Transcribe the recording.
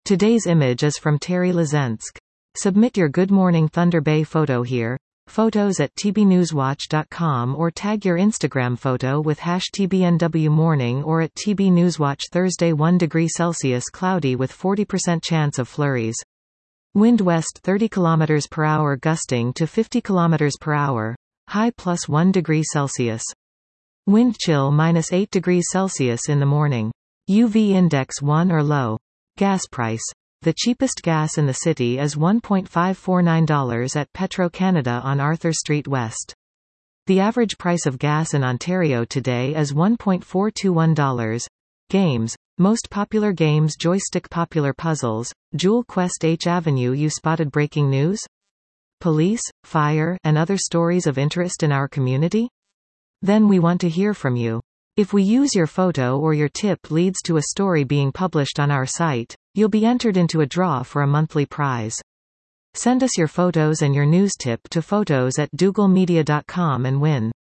Today's image is from Terry Lazensk. Submit your Good Morning Thunder Bay photo here. Photos at tbnewswatch.com or tag your Instagram photo with #TBNWMorning or at TBNewsWatch. Thursday 1 degree Celsius cloudy with 40% chance of flurries. Wind west 30 km per hour gusting to 50 km per hour. High +1 degree Celsius. Wind chill -8 degrees Celsius in the morning. UV index 1 or low. Gas price. The cheapest gas in the city is $1.549 at Petro-Canada on Arthur Street West. The average price of gas in Ontario today is $1.421. Games. Most popular games: Joystick. Popular puzzles: Jewel Quest. H Avenue. You spotted breaking news? Police, fire, and other stories of interest in our community? Then we want to hear from you. If we use your photo or your tip leads to a story being published on our site, you'll be entered into a draw for a monthly prize. Send us your photos and your news tip to photos@dougallmedia.com and win.